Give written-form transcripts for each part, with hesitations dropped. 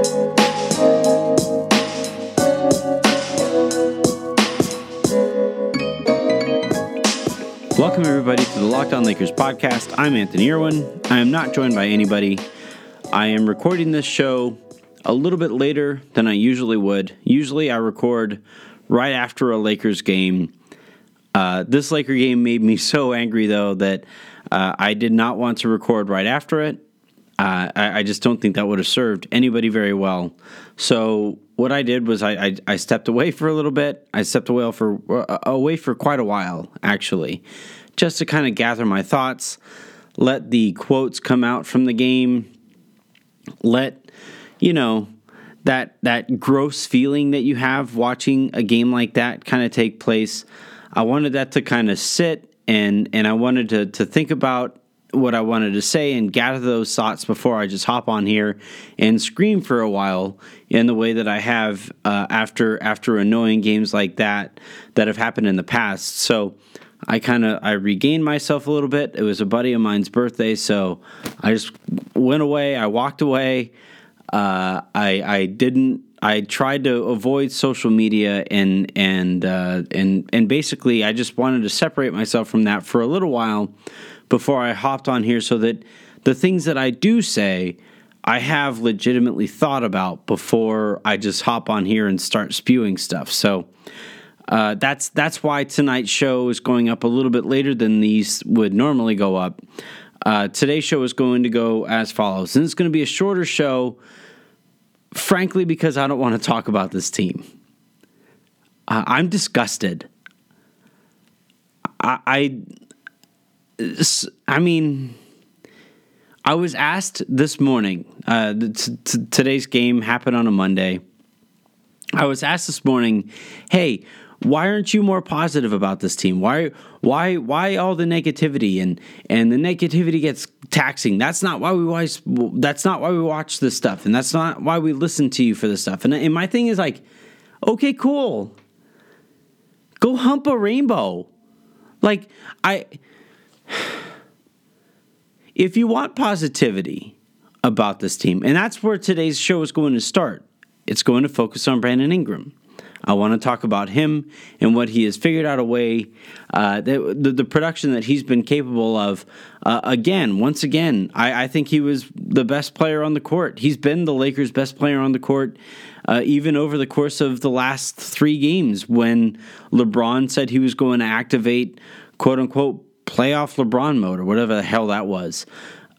Welcome, everybody, to the Locked On Lakers podcast. I'm Anthony Irwin. I am not joined by anybody. I am recording this show a little bit later than I usually would. Usually I record right after a Lakers game. This Laker game made me so angry, though, that I did not want to record right after it. I just don't think that would have served anybody very well. So what I did was I stepped away for a little bit. I stepped away for quite a while, actually, just to kind of gather my thoughts, let the quotes come out from the game, let, that gross feeling that you have watching a game like that kind of take place. I wanted that to kind of sit, and I wanted to think about what I wanted to say and gather those thoughts before I just hop on here and scream for a while in the way that I have after annoying games like that have happened in the past. So I regained myself a little bit. It was a buddy of mine's birthday, so I just went away. I walked away. I tried to avoid social media and basically I just wanted to separate myself from that for a little while before I hopped on here, so that the things that I do say, I have legitimately thought about before I just hop on here and start spewing stuff. So that's why tonight's show is going up a little bit later than these would normally go up. Today's show is going to go as follows, and it's going to be a shorter show, frankly, because I don't want to talk about this team. I'm disgusted. I mean, I was asked this morning, today's game happened on a Monday. I was asked this morning, hey, why aren't you more positive about this team? Why all the negativity and the negativity gets taxing? That's not why we watch this stuff, and that's not why we listen to you for this stuff. And my thing is like, okay, cool. Go hump a rainbow. Like, if you want positivity about this team, and that's where today's show is going to start, it's going to focus on Brandon Ingram. I want to talk about him and what he has figured out a way, the production that he's been capable of. Once again, I think he was the best player on the court. He's been the Lakers' best player on the court, even over the course of the last 3 games when LeBron said he was going to activate, quote-unquote, playoff LeBron mode, or whatever the hell that was.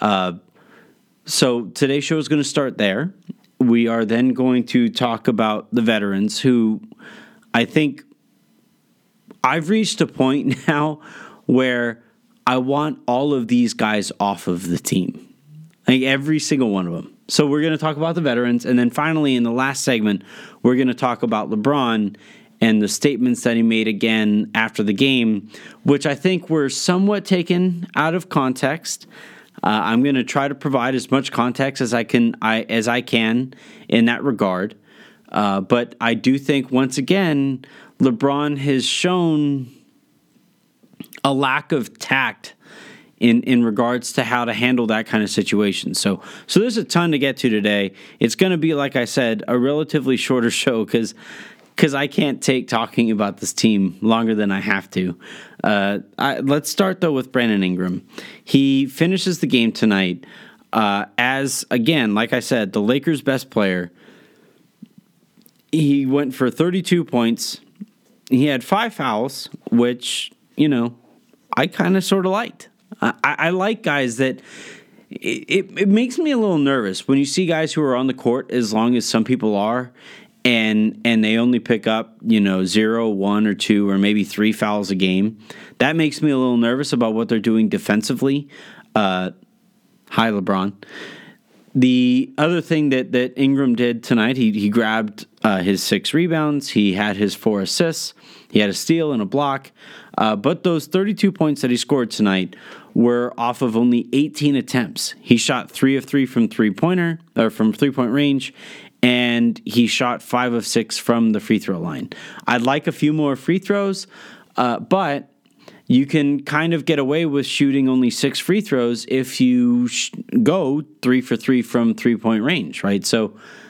So today's show is going to start there. We are then going to talk about the veterans, who I think I've reached a point now where I want all of these guys off of the team. Like every single one of them. So we're going to talk about the veterans, and then finally in the last segment, we're going to talk about LeBron and the statements that he made again after the game, which I think were somewhat taken out of context. I'm going to try to provide as much context as I can in that regard. But I do think, once again, LeBron has shown a lack of tact in regards to how to handle that kind of situation. So there's a ton to get to today. It's going to be, like I said, a relatively shorter show because I can't take talking about this team longer than I have to. Let's start, though, with Brandon Ingram. He finishes the game tonight as, again, like I said, the Lakers' best player. He went for 32 points. He had 5 fouls, which, I kind of sort of liked. I like guys that... It makes me a little nervous when you see guys who are on the court, as long as some people are, and they only pick up, 0, 1, or 2, or maybe 3 fouls a game. That makes me a little nervous about what they're doing defensively. Hi, LeBron. The other thing that Ingram did tonight, he grabbed his 6 rebounds. He had his 4 assists. He had a steal and a block. But those 32 points that he scored tonight were off of only 18 attempts. He shot 3 of 3 from three-point range, and he shot 5 of 6 from the free throw line. I'd like a few more free throws, but you can kind of get away with shooting only 6 free throws if you go 3 for 3 from three-point range, right? So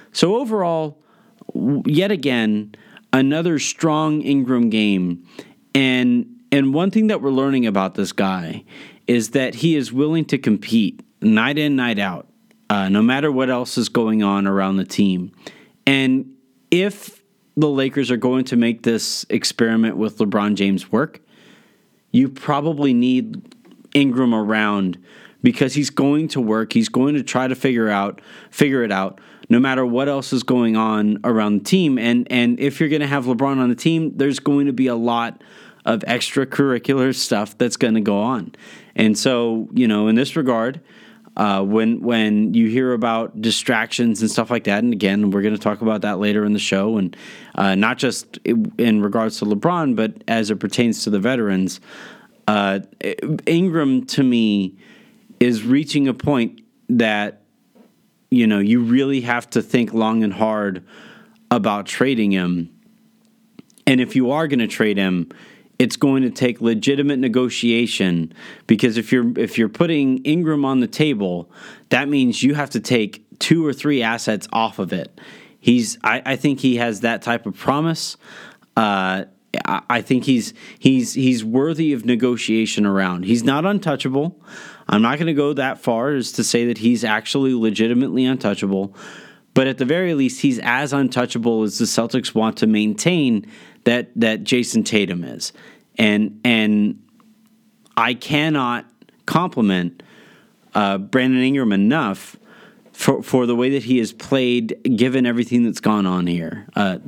So overall, yet again, another strong Ingram game. And one thing that we're learning about this guy is that he is willing to compete night in, night out, no matter what else is going on around the team. And if the Lakers are going to make this experiment with LeBron James work, you probably need Ingram around because he's going to work. He's going to try to figure it out, no matter what else is going on around the team. And if you're going to have LeBron on the team, there's going to be a lot of extracurricular stuff that's going to go on. And so, in this regard, when you hear about distractions and stuff like that, and again, we're going to talk about that later in the show, and not just in regards to LeBron, but as it pertains to the veterans, Ingram, to me, is reaching a point that, you really have to think long and hard about trading him. And if you are going to trade him, it's going to take legitimate negotiation, because if you're putting Ingram on the table, that means you have to take 2 or 3 assets off of it. I think he has that type of promise. I think he's worthy of negotiation around. He's not untouchable. I'm not going to go that far as to say that he's actually legitimately untouchable, but at the very least, he's as untouchable as the Celtics want to maintain that Jason Tatum is. And I cannot compliment Brandon Ingram enough for the way that he has played, given everything that's gone on here.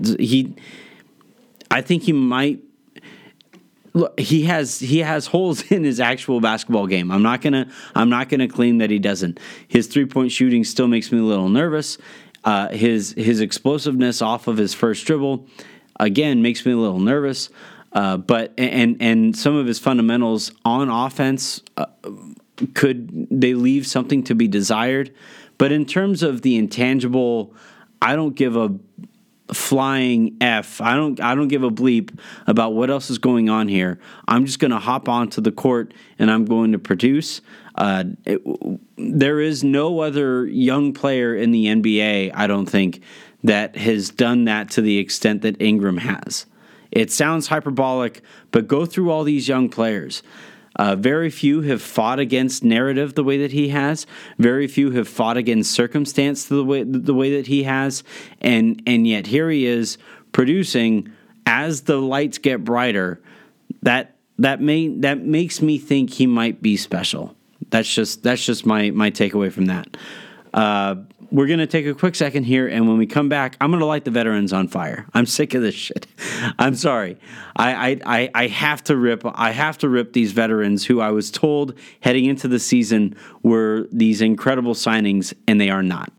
I think he might. Look, he has holes in his actual basketball game. I'm not gonna claim that he doesn't. His 3-point shooting still makes me a little nervous. His explosiveness off of his first dribble, again, makes me a little nervous. But some of his fundamentals on offense could they leave something to be desired. But in terms of the intangible, I don't give a flying F. I don't give a bleep about what else is going on here. I'm just going to hop onto the court and I'm going to produce. There is no other young player in the NBA, I don't think, that has done that to the extent that Ingram has. It sounds hyperbolic, but go through all these young players. Very few have fought against narrative the way that he has. Very few have fought against circumstance the way that he has. And yet here he is producing as the lights get brighter. That makes me think he might be special. That's just my takeaway from that. We're going to take a quick second here, and when we come back, I'm going to light the veterans on fire. I'm sick of this shit. I'm sorry. I have to rip these veterans who I was told heading into the season were these incredible signings, and they are not.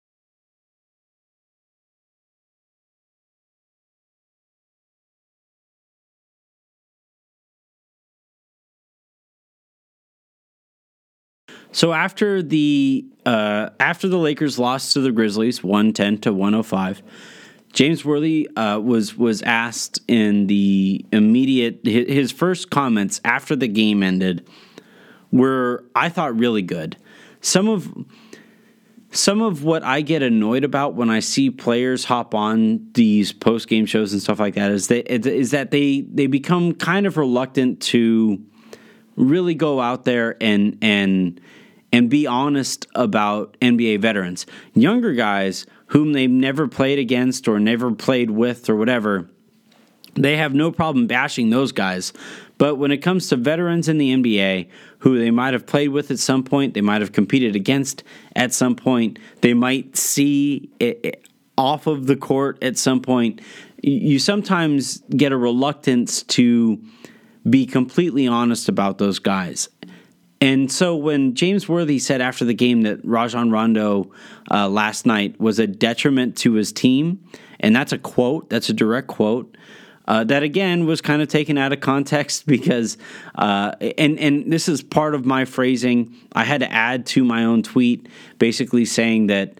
So after the Lakers lost to the Grizzlies 110-105, James Worthy was asked in the immediate his first comments after the game ended were, I thought, really good. Some of what I get annoyed about when I see players hop on these post game shows and stuff like that is that they become kind of reluctant to really go out there and be honest about NBA veterans. Younger guys whom they've never played against or never played with or whatever, they have no problem bashing those guys. But when it comes to veterans in the NBA who they might have played with at some point, they might have competed against at some point, they might see it off of the court at some point, you sometimes get a reluctance to be completely honest about those guys. And so when James Worthy said after the game that Rajon Rondo last night was a detriment to his team, and that's a quote, that's a direct quote, that again was kind of taken out of context because, and this is part of my phrasing, I had to add to my own tweet basically saying that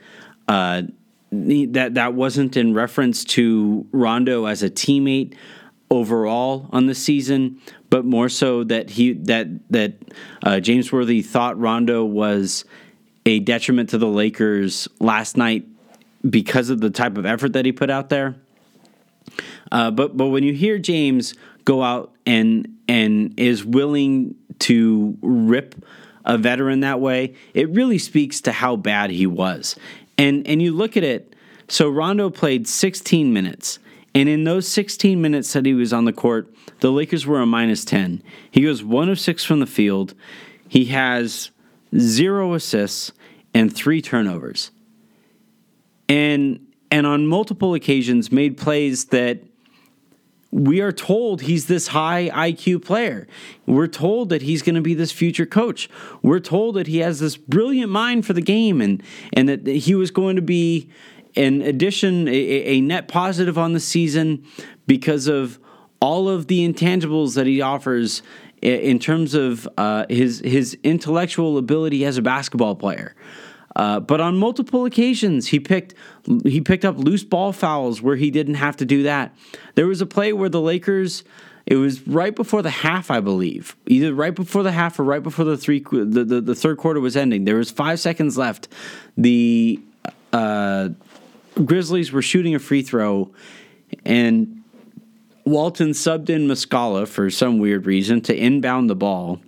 that wasn't in reference to Rondo as a teammate overall on the season, but more so that James Worthy thought Rondo was a detriment to the Lakers last night because of the type of effort that he put out there. But when you hear James go out and is willing to rip a veteran that way, it really speaks to how bad he was. And you look at it, so Rondo played 16 minutes. And in those 16 minutes that he was on the court, the Lakers were a -10. He goes 1 of 6 from the field. He has 0 assists and 3 turnovers. And on multiple occasions made plays that we are told he's this high IQ player. We're told that he's going to be this future coach. We're told that he has this brilliant mind for the game and that he was going to be, in addition, a net positive on the season because of all of the intangibles that he offers in terms of his intellectual ability as a basketball player. But on multiple occasions, he picked up loose ball fouls where he didn't have to do that. There was a play where the Lakers, it was right before the half, I believe, either right before the half or right before the third quarter was ending. There was 5 seconds left. The Grizzlies were shooting a free throw, and Walton subbed in Muscala for some weird reason to inbound the ball,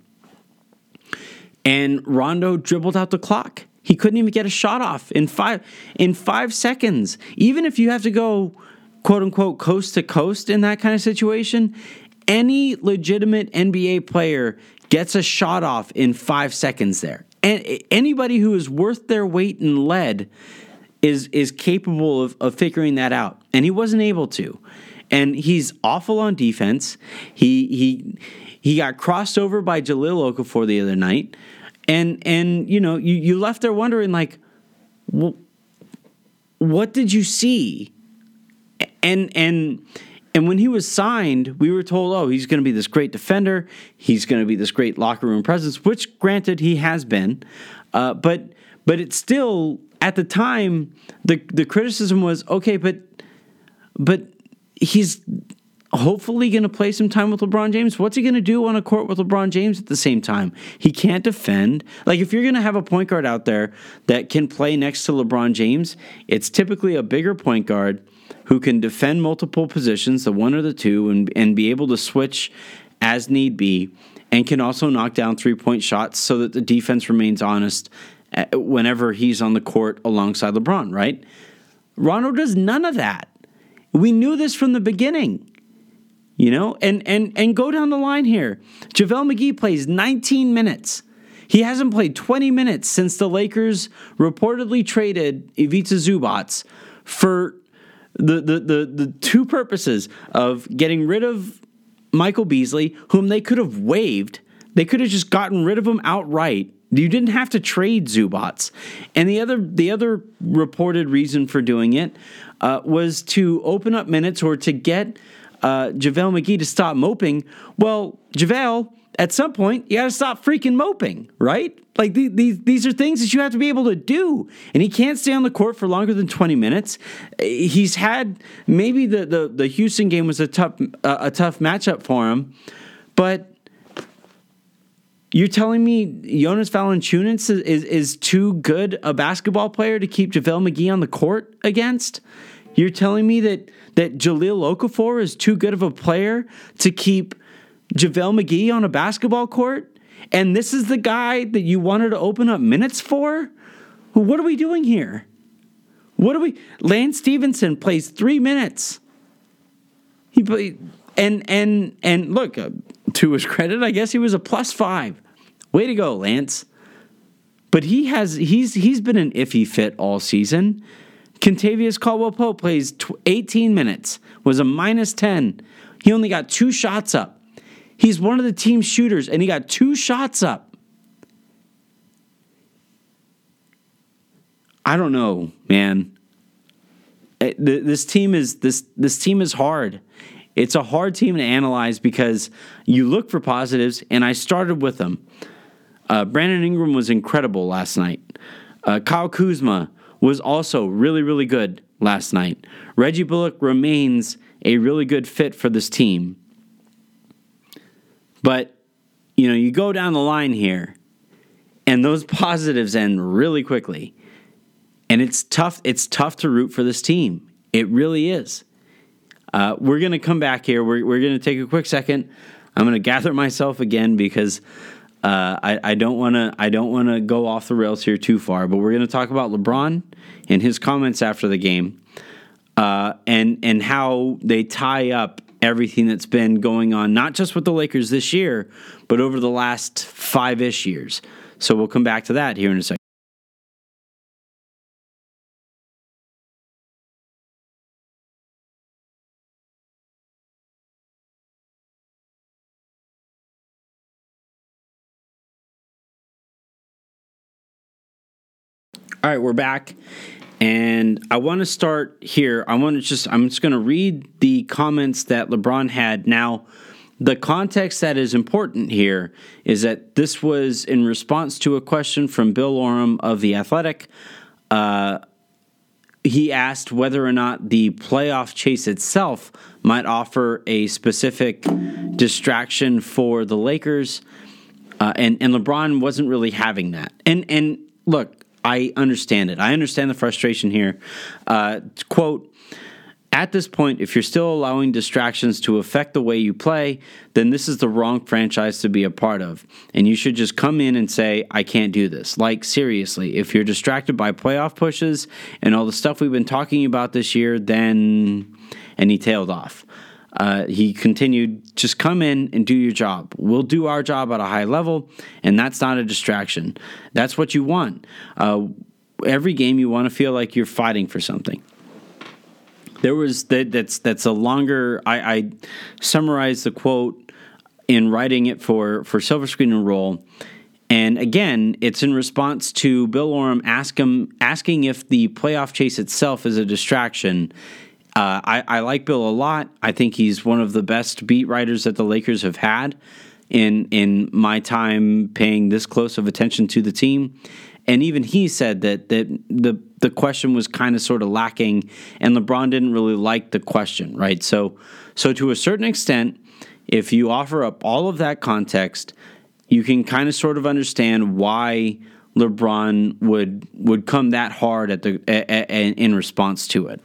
and Rondo dribbled out the clock. He couldn't even get a shot off in 5 seconds. Even if you have to go, quote unquote, coast to coast in that kind of situation, any legitimate NBA player gets a shot off in 5 seconds there. And anybody who is worth their weight in lead is capable of figuring that out. And he wasn't able to. And he's awful on defense. He got crossed over by Jahlil Okafor the other night. And you know, you left there wondering, like, what did you see? And when he was signed, we were told, oh, he's going to be this great defender. He's going to be this great locker room presence, which, granted, he has been. But it's still, at the time, the criticism was, okay, but he's hopefully going to play some time with LeBron James. What's he going to do on a court with LeBron James at the same time? He can't defend. Like, if you're going to have a point guard out there that can play next to LeBron James, it's typically a bigger point guard who can defend multiple positions, the one or the two, and be able to switch as need be, and can also knock down three-point shots so that the defense remains honest whenever he's on the court alongside LeBron, right? Rondo does none of that. We knew this from the beginning. You know, and go down the line here. JaVale McGee plays 19 minutes. He hasn't played 20 minutes since the Lakers reportedly traded Ivica Zubac for the two purposes of getting rid of Michael Beasley, whom they could have waived. They could have just gotten rid of him outright. You didn't have to trade Zubac. And the other reported reason for doing it was to open up minutes or to get JaVale McGee to stop moping. Well, JaVale, at some point, you got to stop freaking moping, right? Like, these are things that you have to be able to do. And he can't stay on the court for longer than 20 minutes. He's had, maybe the Houston game was a tough matchup for him, but you're telling me Jonas Valanciunas is too good a basketball player to keep JaVale McGee on the court against? You're telling me that Jahlil Okafor is too good of a player to keep JaVale McGee on a basketball court? And this is the guy that you wanted to open up minutes for? What are we doing here? Lance Stevenson plays 3 minutes. He played, and look, to his credit, I guess he was a +5. Way to go, Lance. But he's been an iffy fit all season. Kentavious Caldwell-Pope plays 18 minutes, was a -10. He only got 2 shots up. He's one of the team's shooters, and he got 2 shots up. I don't know, man. This team is hard. It's a hard team to analyze because you look for positives, and I started with them. Brandon Ingram was incredible last night. Kyle Kuzma was also really, really good last night. Reggie Bullock remains a really good fit for this team. But, you know, you go down the line here, and those positives end really quickly. And it's tough. It's tough to root for this team. It really is. We're going to come back here. We're going to take a quick second. I'm going to gather myself again because I don't want to go off the rails here too far. But we're going to talk about LeBron and his comments after the game, and how they tie up everything that's been going on, not just with the Lakers this year, but over the last 5-ish years. So we'll come back to that here in a second. All right, we're back, and I want to start here. I'm just going to read the comments that LeBron had. Now, the context that is important here is that this was in response to a question from Bill Oram of The Athletic. He asked whether or not the playoff chase itself might offer a specific distraction for the Lakers, and LeBron wasn't really having that. And look, I understand it. I understand the frustration here. Quote, at this point, if you're still allowing distractions to affect the way you play, then this is the wrong franchise to be a part of. And you should just come in and say, I can't do this. Like, seriously, if you're distracted by playoff pushes and all the stuff we've been talking about this year, then... And he tailed off. He continued, just come in and do your job. We'll do our job at a high level, and that's not a distraction. That's what you want. Every game you want to feel like you're fighting for something. There was that's a longer. I summarized the quote in writing it for Silver Screen and Roll, and again, it's in response to Bill Oram asking if the playoff chase itself is a distraction. I like Bill a lot. I think he's one of the best beat writers that the Lakers have had in my time paying this close of attention to the team. And even he said that the question was kind of sort of lacking, and LeBron didn't really like the question, right? So to a certain extent, if you offer up all of that context, you can kind of sort of understand why LeBron would come that hard in response to it.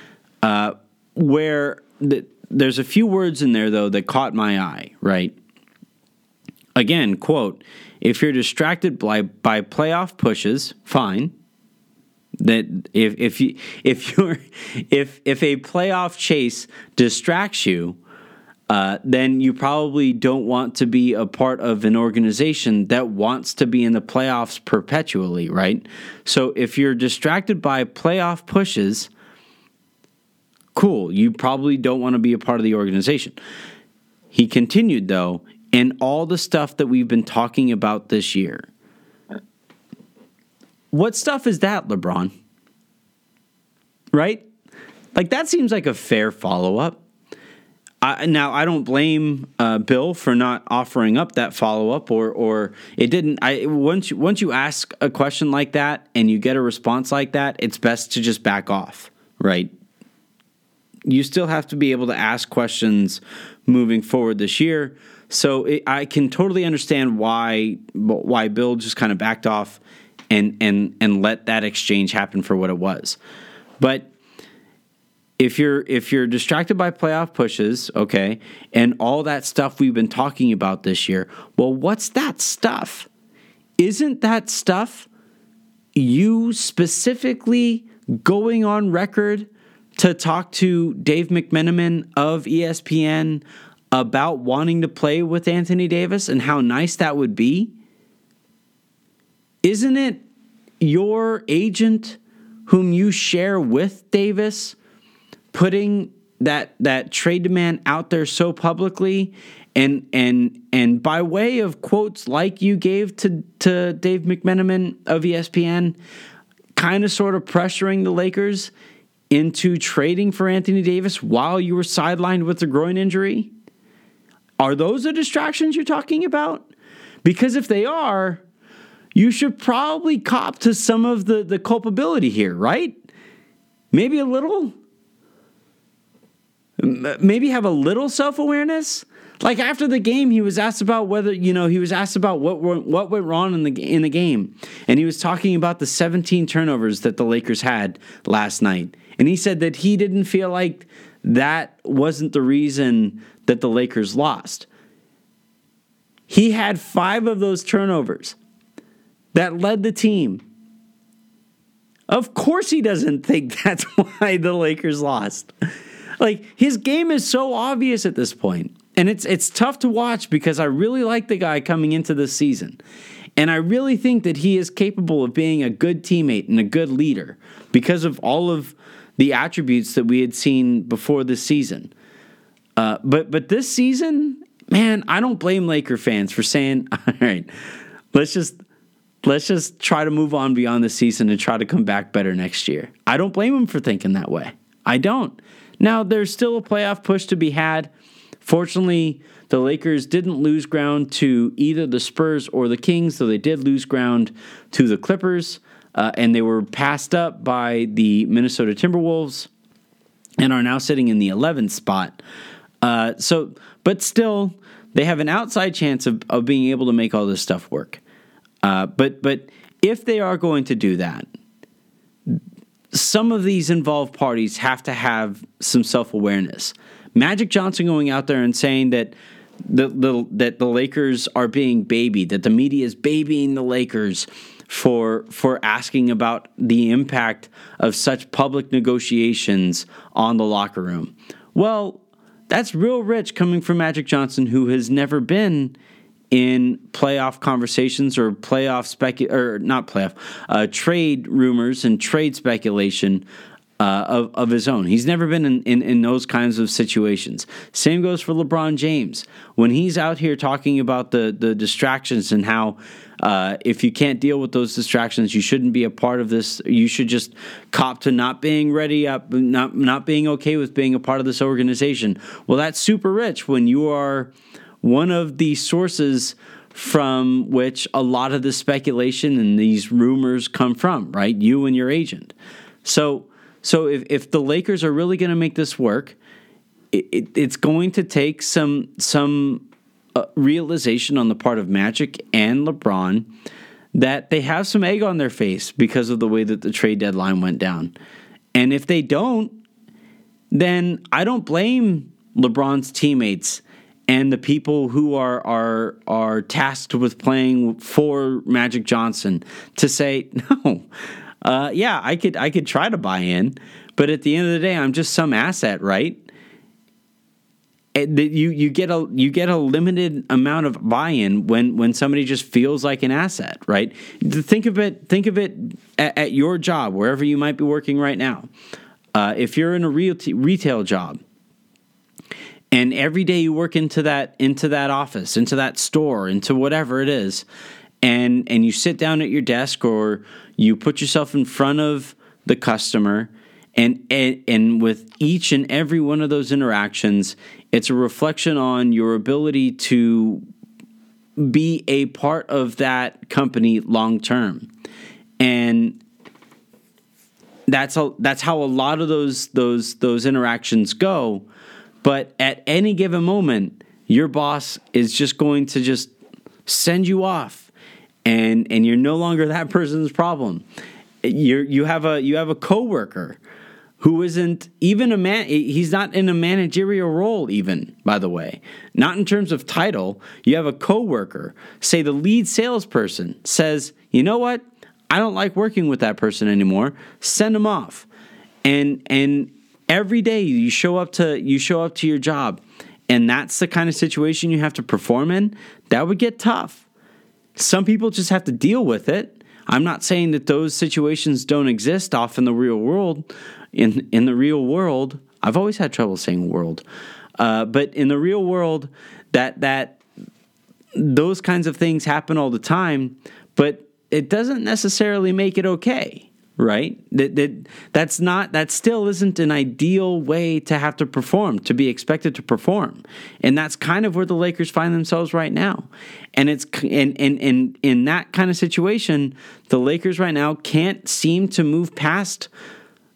There's a few words in there, though, that caught my eye, right? Again, quote, if you're distracted by playoff pushes, fine. That if a playoff chase distracts you, then you probably don't want to be a part of an organization that wants to be in the playoffs perpetually, right? So if you're distracted by playoff pushes, cool, you probably don't want to be a part of the organization. He continued, though, in all the stuff that we've been talking about this year. What stuff is that, LeBron? Right? Like, that seems like a fair follow-up. Now, I don't blame Bill for not offering up that follow-up, or it didn't. Once you ask a question like that and you get a response like that, it's best to just back off, right? You still have to be able to ask questions moving forward this year. So I can totally understand why Bill just kind of backed off and let that exchange happen for what it was. But if you're distracted by playoff pushes, okay, and all that stuff we've been talking about this year, well, what's that stuff? Isn't that stuff you specifically going on record to talk to Dave McMenamin of ESPN about wanting to play with Anthony Davis and how nice that would be? Isn't it your agent whom you share with Davis putting that trade demand out there so publicly and by way of quotes like you gave to Dave McMenamin of ESPN, kind of sort of pressuring the Lakers into trading for Anthony Davis while you were sidelined with a groin injury? Are those the distractions you're talking about? Because if they are, you should probably cop to some of the culpability here, right? Maybe a little? Maybe have a little self-awareness? Like after the game, he was asked about what went wrong in the game, and he was talking about the 17 turnovers that the Lakers had last night, and he said that he didn't feel like that wasn't the reason that the Lakers lost. He had 5 of those turnovers that led the team. Of course, he doesn't think that's why the Lakers lost. Like his game is so obvious at this point. And it's tough to watch because I really like the guy coming into this season. And I really think that he is capable of being a good teammate and a good leader because of all of the attributes that we had seen before this season. But this season, man, I don't blame Laker fans for saying, all right, let's just try to move on beyond the season and try to come back better next year. I don't blame them for thinking that way. I don't. Now, there's still a playoff push to be had. Fortunately, the Lakers didn't lose ground to either the Spurs or the Kings, though they did lose ground to the Clippers, and they were passed up by the Minnesota Timberwolves and are now sitting in the 11th spot. But still, they have an outside chance of being able to make all this stuff work. But if they are going to do that, some of these involved parties have to have some self-awareness. Magic Johnson going out there and saying that that the Lakers are being babied, that the media is babying the Lakers for asking about the impact of such public negotiations on the locker room. Well, that's real rich coming from Magic Johnson, who has never been in playoff conversations or trade rumors and trade speculation of his own. He's never been in those kinds of situations. Same goes for LeBron James. When he's out here talking about the distractions and how if you can't deal with those distractions, you shouldn't be a part of this. You should just cop to not being ready up, not being okay with being a part of this organization. Well, that's super rich when you are one of the sources from which a lot of the speculation and these rumors come from, right? You and your agent. So if the Lakers are really going to make this work, it's going to take some realization on the part of Magic and LeBron that they have some egg on their face because of the way that the trade deadline went down. And if they don't, then I don't blame LeBron's teammates and the people who are tasked with playing for Magic Johnson to say, no, I could try to buy in, but at the end of the day, I'm just some asset, right? You get a limited amount of buy-in when somebody just feels like an asset, right? Think of it at your job, wherever you might be working right now. If you're in a retail job, and every day you work into that office, into that store, into whatever it is, and you sit down at your desk or you put yourself in front of the customer, and with each and every one of those interactions, it's a reflection on your ability to be a part of that company long term. And that's how a lot of those interactions go. But at any given moment, your boss is just going to just send you off, and you're no longer that person's problem. You have a coworker who isn't even a man. He's not in a managerial role, even, by the way. Not in terms of title. You have a coworker, say the lead salesperson, says, you know what? I don't like working with that person anymore. Send him off. And every day you show up to your job, and that's the kind of situation you have to perform in. That would get tough. Some people just have to deal with it. I'm not saying that those situations don't exist off in the real world. In the real world, I've always had trouble saying world, but in the real world, that those kinds of things happen all the time. But it doesn't necessarily make it okay. Right? That still isn't an ideal way to have to perform, to be expected to perform. And that's kind of where the Lakers find themselves right now. And it's in that kind of situation, the Lakers right now can't seem to move past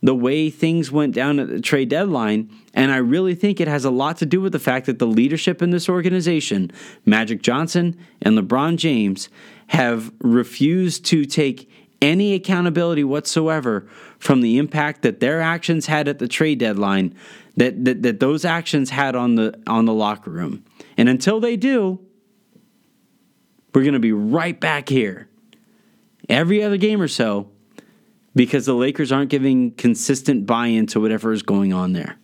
the way things went down at the trade deadline. And I really think it has a lot to do with the fact that the leadership in this organization, Magic Johnson and LeBron James, have refused to take any accountability whatsoever from the impact that their actions had at the trade deadline, that those actions had on the locker room. And until they do, we're going to be right back here every other game or so, because the Lakers aren't giving consistent buy-in to whatever is going on there.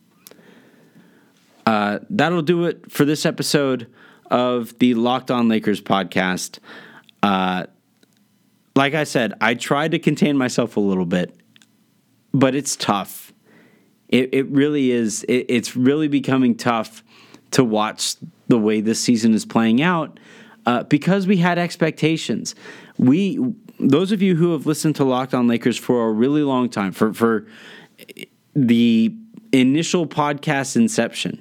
That'll do it for this episode of the Locked On Lakers podcast. Like I said, I tried to contain myself a little bit, but it's tough. It really is. It's really becoming tough to watch the way this season is playing out because we had expectations. Those of you who have listened to Locked On Lakers for a really long time, for the initial podcast inception,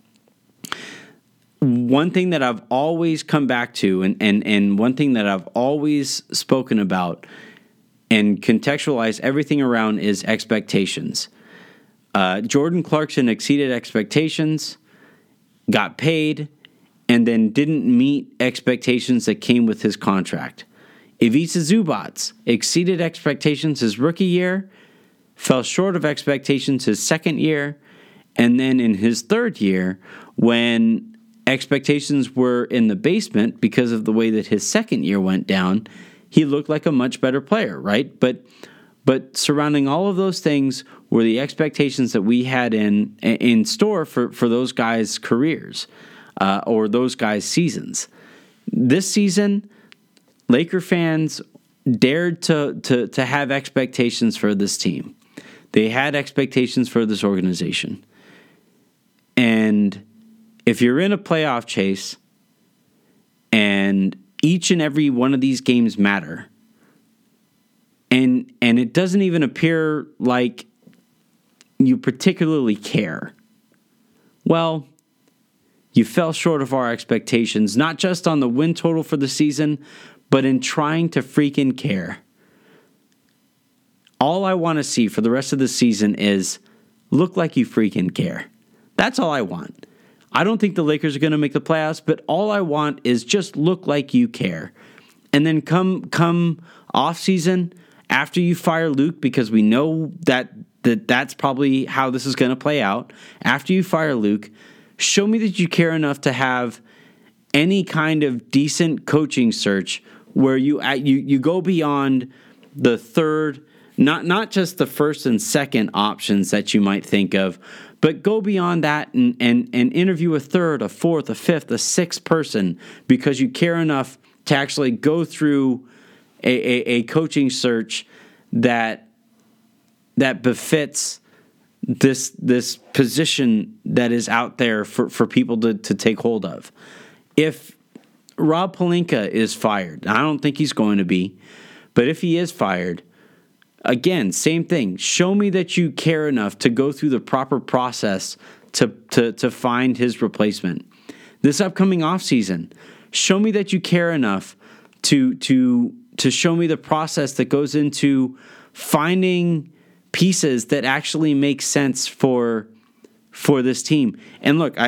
one thing that I've always come back to and one thing that I've always spoken about and contextualized everything around is expectations. Jordan Clarkson exceeded expectations, got paid, and then didn't meet expectations that came with his contract. Ivica Zubac exceeded expectations his rookie year, fell short of expectations his second year, and then in his third year, when expectations were in the basement because of the way that his second year went down, he looked like a much better player, right? But surrounding all of those things were the expectations that we had in store for those guys' careers or those guys' seasons. This season, Laker fans dared to have expectations for this team. They had expectations for this organization. And if you're in a playoff chase and each and every one of these games matter, and it doesn't even appear like you particularly care, well, you fell short of our expectations, not just on the win total for the season, but in trying to freaking care. All I want to see for the rest of the season is look like you freaking care. That's all I want. I don't think the Lakers are going to make the playoffs, but all I want is just look like you care. And then come off season, after you fire Luke, because we know that's probably how this is going to play out. After you fire Luke, show me that you care enough to have any kind of decent coaching search where you go beyond the third, not just the first and second options that you might think of, but go beyond that and interview a third, a fourth, a fifth, a sixth person because you care enough to actually go through a coaching search that befits this position that is out there for people to take hold of. If Rob Pelinka is fired, I don't think he's going to be, but if he is fired, again, same thing. Show me that you care enough to go through the proper process to find his replacement. This upcoming offseason, show me that you care enough to show me the process that goes into finding pieces that actually make sense for this team. And look,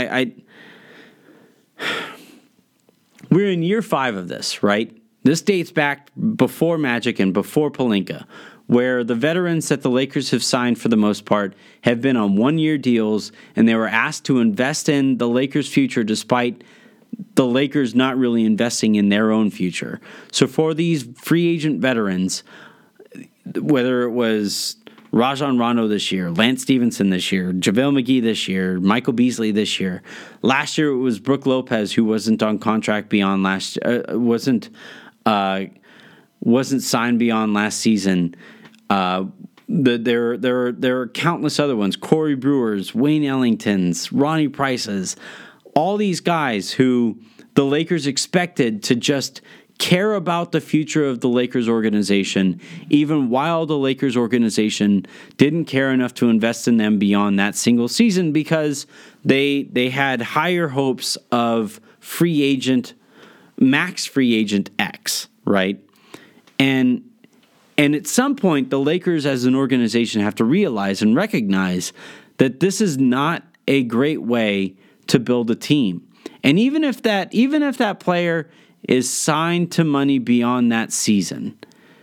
we're in year 5 of this, right? This dates back before Magic and before Pelinka, where the veterans that the Lakers have signed for the most part have been on one-year deals, and they were asked to invest in the Lakers' future despite the Lakers not really investing in their own future. So for these free agent veterans, whether it was Rajon Rondo this year, Lance Stevenson this year, JaVale McGee this year, Michael Beasley this year. Last year it was Brook Lopez, who wasn't on contract beyond wasn't signed beyond last season. There are countless other ones: Corey Brewers, Wayne Ellingtons, Ronnie Prices, all these guys who the Lakers expected to just care about the future of the Lakers organization, even while the Lakers organization didn't care enough to invest in them beyond that single season because they had higher hopes of max free agent X, right? And And at some point, the Lakers as an organization have to realize and recognize that this is not a great way to build a team. And even if that player is signed to money beyond that season,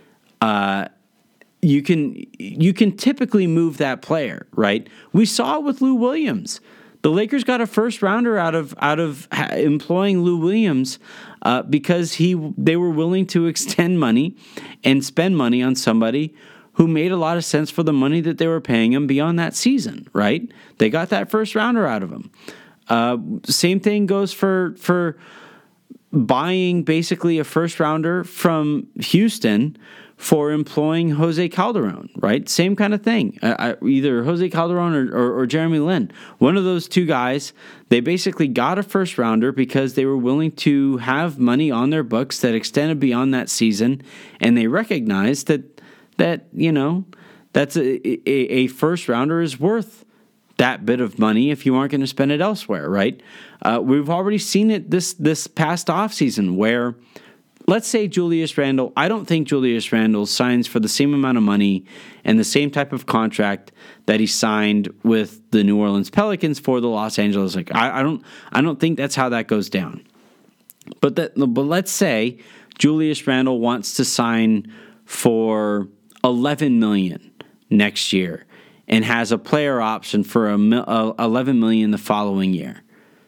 you can typically move that player, right? We saw it with Lou Williams. The Lakers got a first rounder out of employing Lou Williams because they were willing to extend money and spend money on somebody who made a lot of sense for the money that they were paying him beyond that season, right? They got that first rounder out of him. Same thing goes for buying basically a first rounder from Houston for employing Jose Calderon, right? Same kind of thing. Either Jose Calderon or Jeremy Lin. One of those two guys, they basically got a first rounder because they were willing to have money on their books that extended beyond that season, and they recognized that you know, that's a first rounder is worth that bit of money if you aren't going to spend it elsewhere, right? We've already seen it this past offseason where, let's say Julius Randle, I don't think Julius Randle signs for the same amount of money and the same type of contract that he signed with the New Orleans Pelicans for the Los Angeles. Like I don't think that's how that goes down. But let's say Julius Randle wants to sign for $11 million next year and has a player option for $11 million the following year.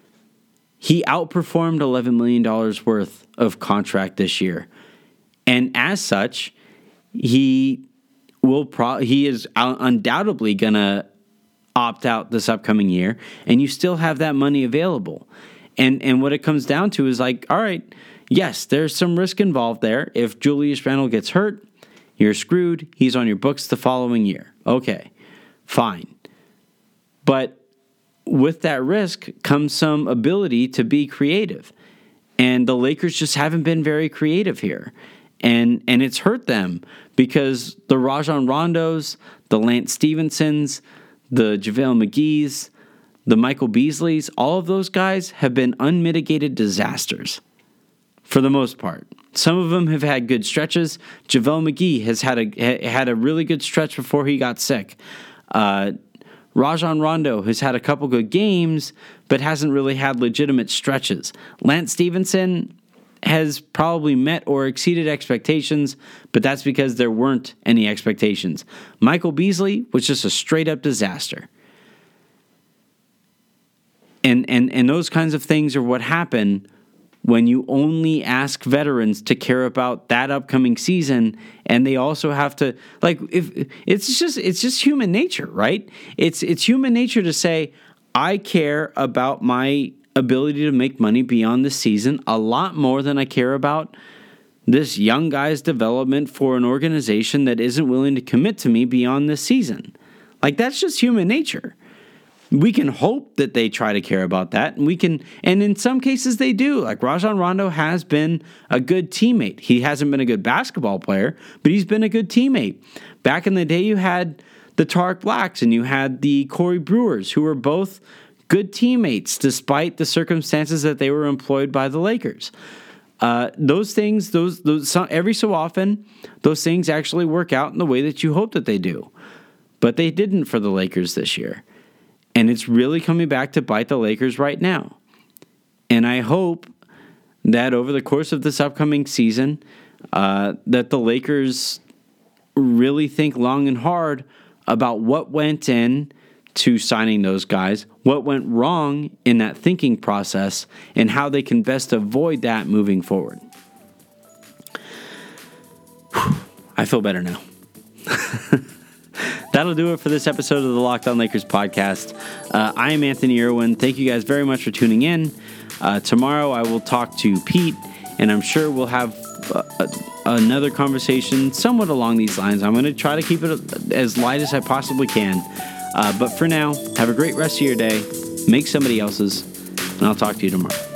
He outperformed $11 million worth of contract this year. And as such, he is undoubtedly going to opt out this upcoming year, and you still have that money available. And what it comes down to is like, all right, yes, there's some risk involved there. If Julius Randle gets hurt, you're screwed. He's on your books the following year. Okay, fine. But with that risk comes some ability to be creative. And the Lakers just haven't been very creative here. And it's hurt them because the Rajon Rondos, the Lance Stevensons, the JaVale McGee's, the Michael Beasleys, all of those guys have been unmitigated disasters for the most part. Some of them have had good stretches. JaVale McGee has had a really good stretch before he got sick. Rajon Rondo has had a couple good games, but hasn't really had legitimate stretches. Lance Stevenson has probably met or exceeded expectations, but that's because there weren't any expectations. Michael Beasley was just a straight-up disaster. And those kinds of things are what happen when you only ask veterans to care about that upcoming season, and they also have to, like, if it's just human nature, right? It's human nature to say, I care about my ability to make money beyond the season a lot more than I care about this young guy's development for an organization that isn't willing to commit to me beyond this season. Like, that's just human nature. We can hope that they try to care about that, and in some cases they do. Like Rajon Rondo has been a good teammate. He hasn't been a good basketball player, but he's been a good teammate. Back in the day, you had the Tarek Blacks and you had the Corey Brewers, who were both good teammates despite the circumstances that they were employed by the Lakers. Those things, every so often, those things actually work out in the way that you hope that they do, but they didn't for the Lakers this year. And it's really coming back to bite the Lakers right now. And I hope that over the course of this upcoming season, that the Lakers really think long and hard about what went in to signing those guys, what went wrong in that thinking process, and how they can best avoid that moving forward. I feel better now. That'll do it for this episode of the Locked On Lakers podcast. I am Anthony Irwin. Thank you guys very much for tuning in. Tomorrow I will talk to Pete, and I'm sure we'll have another conversation somewhat along these lines. I'm going to try to keep it as light as I possibly can. But for now, have a great rest of your day. Make somebody else's, and I'll talk to you tomorrow.